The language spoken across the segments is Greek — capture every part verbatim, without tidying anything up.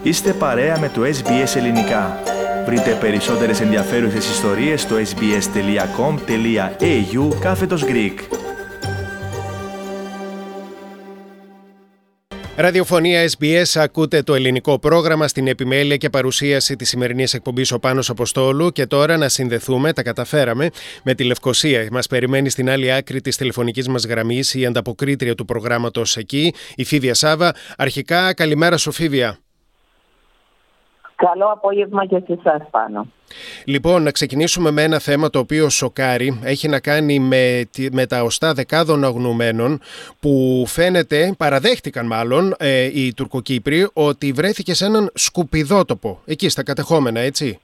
Είστε παρέα με το ες μπι ες Ελληνικά. Βρείτε περισσότερες ενδιαφέρουσες ιστορίες στο sbs.com.au κάθετος Greek. Ραδιοφωνία ες μπι ες, ακούτε το ελληνικό πρόγραμμα στην επιμέλεια και παρουσίαση της σημερινής εκπομπής ο Πάνος Αποστόλου. Και τώρα να συνδεθούμε, τα καταφέραμε, με τη Λευκοσία. Μας περιμένει στην άλλη άκρη της τηλεφωνικής μας γραμμής η ανταποκρίτρια του προγράμματος εκεί, η Φίβια Σάβα. Αρχικά, καλημέρα σου, Φίβια. Καλό απόγευμα και σε εσάς, Πάνο. Λοιπόν, να ξεκινήσουμε με ένα θέμα το οποίο σοκάρει. Έχει να κάνει με, με τα οστά δεκάδων αγνοωμένων που φαίνεται, παραδέχτηκαν μάλλον ε, οι Τουρκοκύπροι, ότι βρέθηκε σε έναν σκουπιδότοπο, εκεί στα κατεχόμενα, έτσι.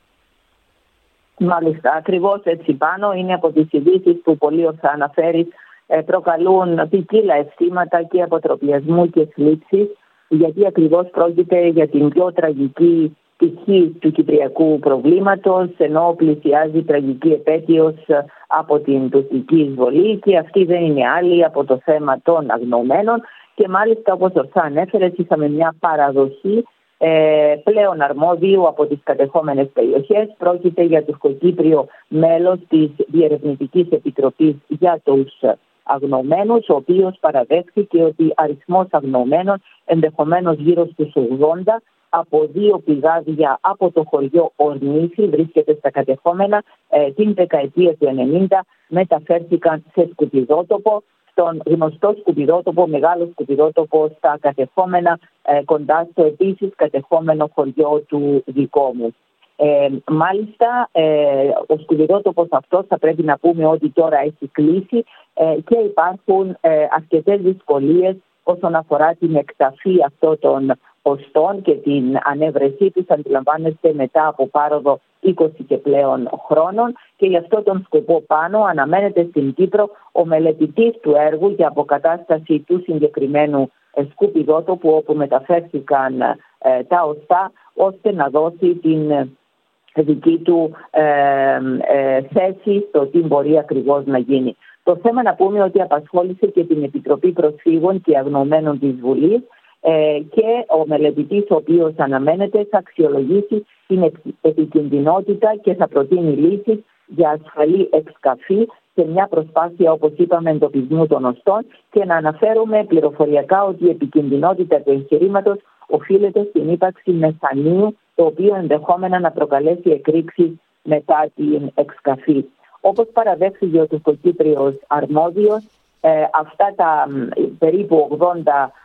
Μάλιστα, ακριβώς έτσι, Πάνο. Είναι από τις ειδήσεις που πολύ ορθά αναφέρεις, ε, προκαλούν ποικίλα αισθήματα και αποτροπιασμού και θλίψης, γιατί ακριβώς πρόκειται για την πιο τραγική πτυχή του κυπριακού προβλήματος, ενώ πλησιάζει τραγική επέτειος από την τουρκική εισβολή, και αυτή δεν είναι άλλη από το θέμα των αγνοωμένων. Και μάλιστα, όπως ορθά ανέφερες, είχαμε μια παραδοχή ε, πλέον αρμόδιου από τις κατεχόμενες περιοχές. Πρόκειται για τουρκοκύπριο μέλος της Διερευνητικής Επιτροπής για τους αγνοωμένους, ο οποίος παραδέχθηκε ότι αριθμός αγνοωμένων, ενδεχομένως γύρω στους ογδόντα, από δύο πηγάδια από το χωριό Ορνήθη, βρίσκεται στα κατεχόμενα, ε, την δεκαετία του ενενήντα μεταφέρθηκαν σε σκουπιδότοπο, στον γνωστό σκουπιδότοπο, μεγάλο σκουπιδότοπο στα κατεχόμενα, ε, κοντά στο επίσης κατεχόμενο χωριό του δικό μου. Ε, μάλιστα, ε, ο σκουπιδότοπος αυτός, θα πρέπει να πούμε ότι τώρα έχει κλείσει ε, και υπάρχουν ε, αρκετές δυσκολίες όσον αφορά την εκταφή αυτών των οστών και την ανέβρεσή τους, αντιλαμβάνεστε, μετά από πάροδο είκοσι και πλέον χρόνων, και γι' αυτό τον σκοπό, Πάνω, αναμένεται στην Κύπρο ο μελετητής του έργου για αποκατάσταση του συγκεκριμένου σκουπιδότοπου όπου μεταφέρθηκαν ε, τα οστά, ώστε να δώσει την δική του ε, ε, θέση στο τι μπορεί ακριβώς να γίνει. Το θέμα, να πούμε, ότι απασχόλησε και την Επιτροπή Προσφύγων και Αγνοωμένων της Βουλής, ε, και ο μελετητής, ο οποίος αναμένεται, θα αξιολογήσει την επικινδυνότητα και θα προτείνει λύσεις για ασφαλή εξκαφή σε μια προσπάθεια, όπως είπαμε, εντοπισμού των οστών, και να αναφέρουμε πληροφοριακά ότι η επικινδυνότητα του εγχειρήματος οφείλεται στην ύπαρξη μεθανίου, το οποίο ενδεχόμενα να προκαλέσει εκρήξεις μετά την εξκαφή. Όπως παραδέχθηκε ο τουρκοκύπριος αρμόδιος, ε, αυτά τα ε, περίπου ογδόντα α,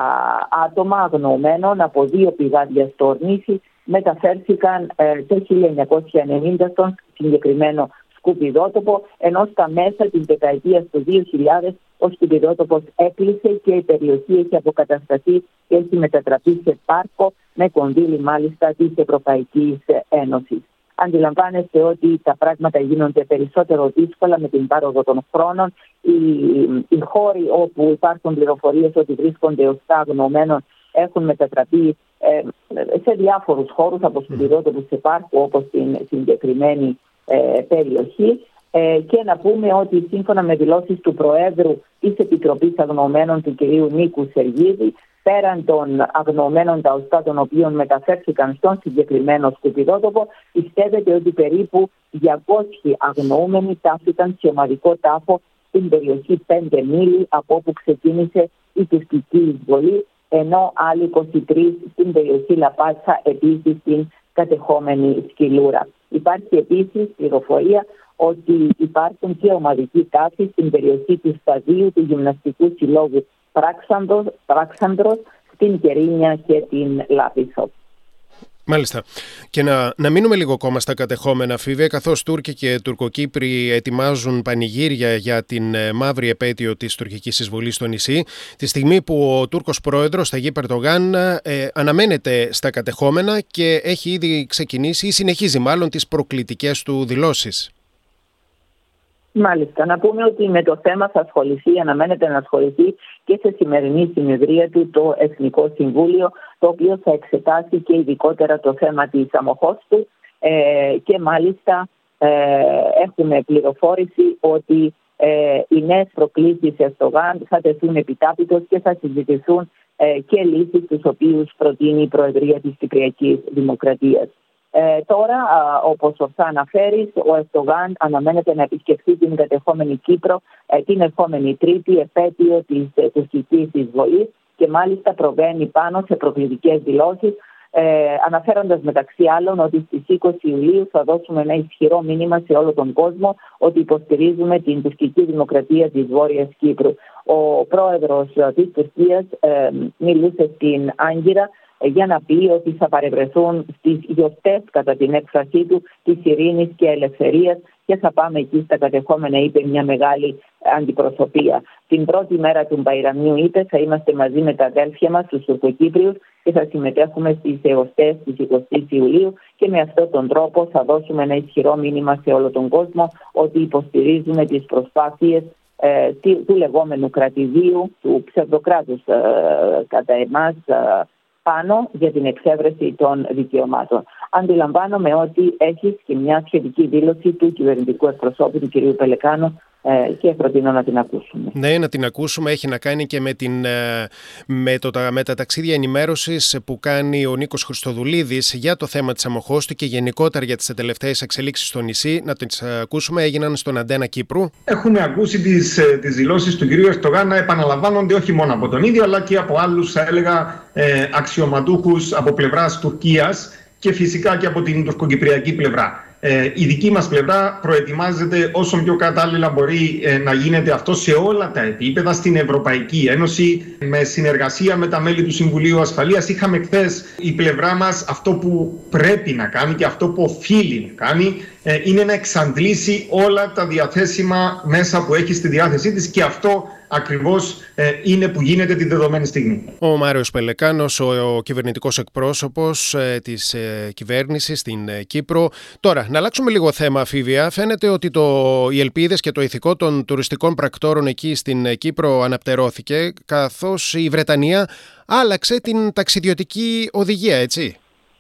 άτομα αγνοωμένων από δύο πηγάδια στο Ορνήθη μεταφέρθηκαν ε, το χίλια εννιακόσια ενενήντα στον συγκεκριμένο σκουπιδότοπο, ενώ στα μέσα της δεκαετίας του δύο χιλιάδες ο σκουπιδότοπος έκλεισε και η περιοχή έχει αποκατασταθεί και έχει μετατραπεί σε πάρκο, με κονδύλι μάλιστα της Ευρωπαϊκής Ένωσης. Αντιλαμβάνεστε ότι τα πράγματα γίνονται περισσότερο δύσκολα με την πάροδο των χρόνων. Οι, οι χώροι όπου υπάρχουν πληροφορίες ότι βρίσκονται οστά αγνοωμένων έχουν μετατραπεί ε, σε διάφορους χώρους, από σκουπιδότοπους σε πάρκο, όπως στην συγκεκριμένη ε, περιοχή. Ε, και να πούμε ότι σύμφωνα με δηλώσεις του Προέδρου της Επιτροπής Αγνοωμένων, του κ. Νίκου Σεργίδη, πέραν των αγνοωμένων τα οστά των οποίων μεταφέρθηκαν στον συγκεκριμένο σκουπιδότοπο, πιστεύετε ότι περίπου διακόσιοι αγνοούμενοι τάφηκαν σε ομαδικό τάφο στην περιοχή πέντε μίλι από όπου ξεκίνησε η τουρκική εισβολή, ενώ άλλοι είκοσι τρεις στην περιοχή Λαπάτσα, επίσης στην κατεχόμενη Σκυλούρα. Υπάρχει επίσης πληροφορία ότι υπάρχουν και ομαδικοί τάφοι στην περιοχή του Σταδίου του Γυμναστικού Συλλόγου Πράξανδρος, Πράξανδρος, στην Κερίνια και την Λάπισσο. Μάλιστα. Και να, να μείνουμε λίγο ακόμα στα κατεχόμενα, Φίβια, καθώς Τούρκοι και Τουρκοκύπροι ετοιμάζουν πανηγύρια για την ε, μαύρη επέτειο της τουρκικής εισβολής στο νησί, τη στιγμή που ο Τούρκος πρόεδρος Ταγίπ Ερντογάν ε, αναμένεται στα κατεχόμενα και έχει ήδη ξεκινήσει ή συνεχίζει μάλλον τις προκλητικές του δηλώσεις. Μάλιστα. Να πούμε ότι με το θέμα θα ασχοληθεί, αναμένεται να ασχοληθεί και σε σημερινή συνεδρία του το Εθνικό Συμβούλιο, το οποίο θα εξετάσει και ειδικότερα το θέμα της Αμοχώστου ε, και μάλιστα ε, έχουμε πληροφόρηση ότι ε, οι νέες προκλήσεις Ερντογάν θα τεθούν επιτάπητος και θα συζητηθούν και λύσεις τους οποίους προτείνει η Προεδρία της Κυπριακής Δημοκρατίας. Ε, τώρα, α, όπως ορθά αναφέρεις, ο Ερντογάν αναμένεται να επισκεφθεί την κατεχόμενη Κύπρο ε, την ερχόμενη Τρίτη, επέτειο της ε, τουρκικής εισβολής, και μάλιστα προβαίνει πάνω σε προκλητικές δηλώσεις, ε, αναφέροντας μεταξύ άλλων ότι στις είκοσι Ιουλίου θα δώσουμε ένα ισχυρό μήνυμα σε όλο τον κόσμο ότι υποστηρίζουμε την τουρκική δημοκρατία της Βόρειας Κύπρου. Ο πρόεδρος της Τουρκίας ε, μιλούσε στην Άγκυρα για να πει ότι θα παρευρεθούν στις γιορτές, κατά την έκφρασή του, της ειρήνης και ελευθερίας, και θα πάμε εκεί στα κατεχόμενα, είπε, μια μεγάλη αντιπροσωπεία. Την πρώτη μέρα του Μπαϊραμιού, είπε, θα είμαστε μαζί με τα αδέλφια μας, τους Τουρκοκύπριους, και θα συμμετέχουμε στις εορτές της εικοστής Ιουλίου, και με αυτόν τον τρόπο θα δώσουμε ένα ισχυρό μήνυμα σε όλο τον κόσμο ότι υποστηρίζουμε τις προσπάθειες ε, του λεγόμενου κρατηδίου, του ψευδοκράτους ε, κατά εμάς, ε, πάνω για την εξέβρεση των δικαιωμάτων. Αντιλαμβάνομαι ότι έχει και μια σχετική δήλωση του κυβερνητικού εκπροσώπου, του κ. Πελεκάνου, και προτείνω να την ακούσουμε. Ναι, να την ακούσουμε. Έχει να κάνει και με, την, με, το, με τα ταξίδια ενημέρωσης που κάνει ο Νίκος Χριστοδουλίδης για το θέμα της Αμοχώστου και γενικότερα για τις τελευταίες εξελίξεις στο νησί. Να τις ακούσουμε. Έγιναν στον Αντένα Κύπρου. Έχουμε ακούσει τις, τις δηλώσεις του κ. Ερντογάν να επαναλαμβάνονται όχι μόνο από τον ίδιο, αλλά και από άλλους, θα έλεγα, ε, αξιωματούχους από πλευράς Τουρκίας και φυσικά και από την τουρκοκυπριακή πλευρά. Ε, η δική μας πλευρά προετοιμάζεται όσο πιο κατάλληλα μπορεί ε, να γίνεται αυτό σε όλα τα επίπεδα στην Ευρωπαϊκή Ένωση, με συνεργασία με τα μέλη του Συμβουλίου Ασφαλείας. Είχαμε χθες η πλευρά μας αυτό που πρέπει να κάνει και αυτό που οφείλει να κάνει ε, είναι να εξαντλήσει όλα τα διαθέσιμα μέσα που έχει στη διάθεσή της, και αυτό ακριβώς ε, είναι που γίνεται την δεδομένη στιγμή. Ο Μάριος Πελεκάνος, ο, ο κυβερνητικός εκπρόσωπος ε, της ε, κυβέρνησης στην ε, Κύπρο. Τώρα, να αλλάξουμε λίγο θέμα, Φίβια. Φαίνεται ότι το, οι ελπίδες και το ηθικό των τουριστικών πρακτόρων εκεί στην ε, Κύπρο αναπτερώθηκε, καθώς η Βρετανία άλλαξε την ταξιδιωτική οδηγία, έτσι.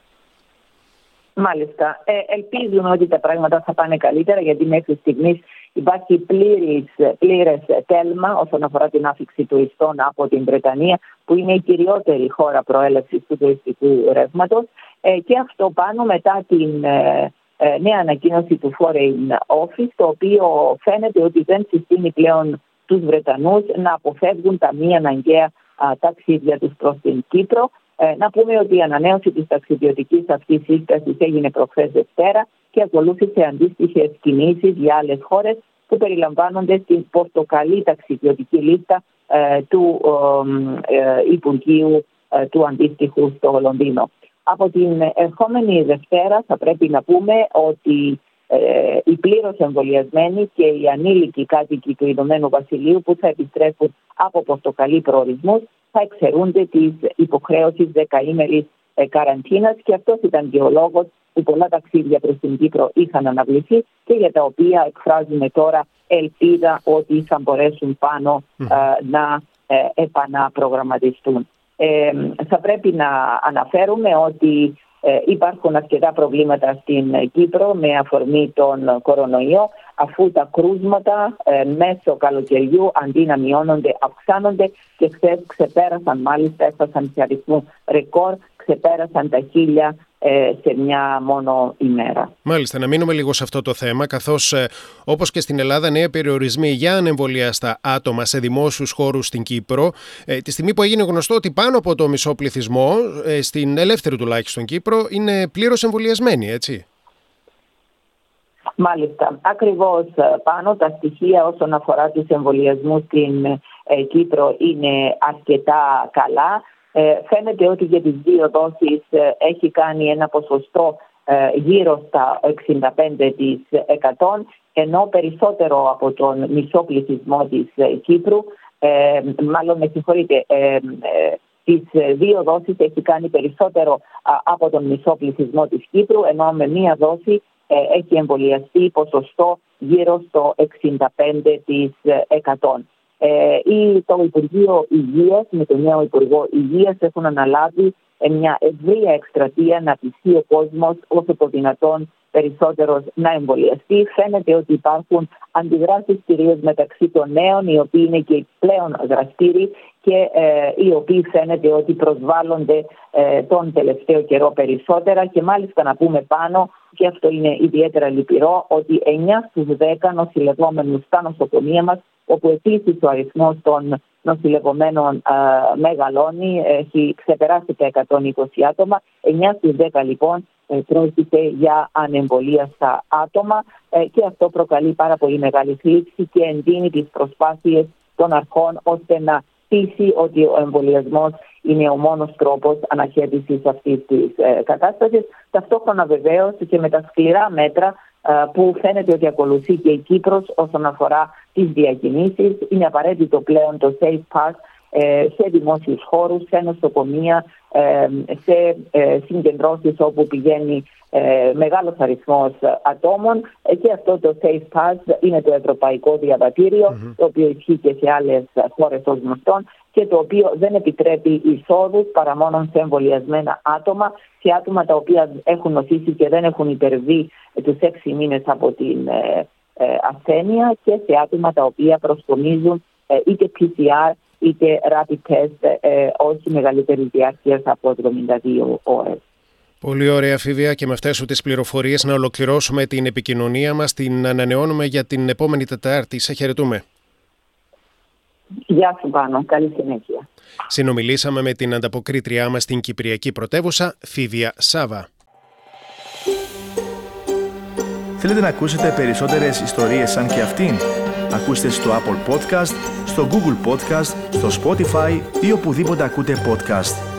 Μάλιστα. Ε, ελπίζουμε ότι τα πράγματα θα πάνε καλύτερα, γιατί μέχρι στιγμής υπάρχει πλήρης, πλήρες τέλμα όσον αφορά την άφιξη τουριστών από την Βρετανία, που είναι η κυριότερη χώρα προέλευσης του τουριστικού ρεύματος. Ε, και αυτό πάνω μετά την ε, ε, νέα ανακοίνωση του Foreign Office, το οποίο φαίνεται ότι δεν συστήνει πλέον τους Βρετανούς να αποφεύγουν τα μη αναγκαία α, ταξίδια τους προς την Κύπρο. Ε, να πούμε ότι η ανανέωση της ταξιδιωτικής αυτής σύστασης έγινε προχθές Δευτέρα και ακολούθησε αντίστοιχες κινήσεις για άλλες χώρες που περιλαμβάνονται στην πορτοκαλί ταξιδιωτική λίστα ε, του ε, ε, Υπουργείου ε, του αντίστοιχου στο Λονδίνο. Από την ερχόμενη Δευτέρα θα πρέπει να πούμε ότι ε, οι πλήρως εμβολιασμένοι και οι ανήλικοι κάτοικοι του Ηνωμένου Βασιλείου που θα επιστρέφουν από πορτοκαλί προορισμούς θα εξαιρούνται της υποχρέωσης δεκαήμερης ε, καραντίνας, και αυτός ήταν και ο λόγος που πολλά ταξίδια προς την Κύπρο είχαν αναβληθεί και για τα οποία εκφράζουμε τώρα ελπίδα ότι θα μπορέσουν πάνω ε, να ε, επαναπρογραμματιστούν. Ε, θα πρέπει να αναφέρουμε ότι ε, υπάρχουν αρκετά προβλήματα στην Κύπρο με αφορμή τον κορονοϊό, αφού τα κρούσματα ε, μέσω καλοκαιριού αντί να μειώνονται αυξάνονται, και χθες ξεπέρασαν, μάλιστα έφτασαν σε αριθμό ρεκόρ, ξεπέρασαν τα χίλια ε, σε μια μόνο ημέρα. Μάλιστα, να μείνουμε λίγο σε αυτό το θέμα, καθώς ε, όπως και στην Ελλάδα νέοι περιορισμοί για ανεμβολιαστά άτομα σε δημόσιους χώρους στην Κύπρο, ε, τη στιγμή που έγινε γνωστό ότι πάνω από το μισό πληθυσμό, ε, στην ελεύθερη τουλάχιστον Κύπρο, είναι πλήρως εμβολιασμένοι, έτσι. Μάλιστα, ακριβώς πάνω τα στοιχεία όσον αφορά τους εμβολιασμούς στην ε, Κύπρο είναι αρκετά καλά. Ε, φαίνεται ότι για τις δύο δόσεις ε, έχει κάνει ένα ποσοστό ε, γύρω στα εξήντα πέντε τοις εκατό, ενώ περισσότερο από τον μισό πληθυσμό της ε, Κύπρου, ε, μάλλον με συγχωρείτε, ε, ε, τις δύο δόσεις έχει κάνει περισσότερο α, από τον μισό πληθυσμό της Κύπρου, ενώ με μία δόση ε, έχει εμβολιαστεί ποσοστό γύρω στο εξήντα πέντε τοις εκατό. Ε, ή το Υπουργείο Υγείας με τον νέο Υπουργό Υγείας έχουν αναλάβει μια ευρεία εκστρατεία να πιστεί ο κόσμος όσο το δυνατόν περισσότερος να εμβολιαστεί. Φαίνεται ότι υπάρχουν αντιδράσεις κυρίως μεταξύ των νέων, οι οποίοι είναι και πλέον δραστήριοι και ε, οι οποίοι φαίνεται ότι προσβάλλονται ε, τον τελευταίο καιρό περισσότερα. Και μάλιστα να πούμε πάνω, και αυτό είναι ιδιαίτερα λυπηρό, ότι εννιά στους δέκα νοσηλευόμενους στα νοσοκομεία μας, όπου επίσης ο αριθμός των νοσηλευομένων ε, μεγαλώνει, έχει ξεπεράσει τα εκατόν είκοσι άτομα, εννιά στους δέκα λοιπόν ε, πρόκειται για ανεμβολίαστα άτομα ε, και αυτό προκαλεί πάρα πολύ μεγάλη θλίψη και εντείνει τις προσπάθειες των αρχών ώστε να πείσει ότι ο εμβολιασμός είναι ο μόνος τρόπος αναχέτησης αυτής της ε, κατάστασης. Ταυτόχρονα βεβαίως και με τα σκληρά μέτρα ε, που φαίνεται ότι ακολουθεί και η Κύπρος όσον αφορά τις διακινήσεις. Είναι απαραίτητο πλέον το Safe Pass ε, σε δημόσιους χώρους, σε νοσοκομεία, ε, σε ε, συγκεντρώσεις όπου πηγαίνει ε, μεγάλος αριθμός ατόμων ε, και αυτό το Safe Pass είναι το ευρωπαϊκό διαβατήριο, mm-hmm. το οποίο ισχύει και σε άλλες χώρες ως γνωστόν και το οποίο δεν επιτρέπει εισόδους παρά μόνο σε εμβολιασμένα άτομα, σε άτομα τα οποία έχουν νοσήσει και δεν έχουν υπερβεί τους έξι μήνες από την ε, ε, ασθένεια και σε άτομα τα οποία προσκομίζουν ε, είτε πι σι αρ είτε rapid test ε, όχι μεγαλύτερης διάρκειας από εβδομήντα δύο ώρες. Πολύ ωραία, Φίβια, και με αυτές σου τις πληροφορίες να ολοκληρώσουμε την επικοινωνία μας. Την ανανεώνουμε για την επόμενη Τετάρτη. Σε χαιρετούμε. Γεια σου Πάνο, καλή συνέχεια. Συνομιλήσαμε με την ανταποκρίτριά μας στην Κυπριακή πρωτεύουσα, Φίβια Σάβα. Θέλετε να ακούσετε περισσότερες ιστορίες σαν και αυτήν? Ακούστε στο Apple Podcast, στο Google Podcast, στο Spotify ή οπουδήποτε ακούτε podcast.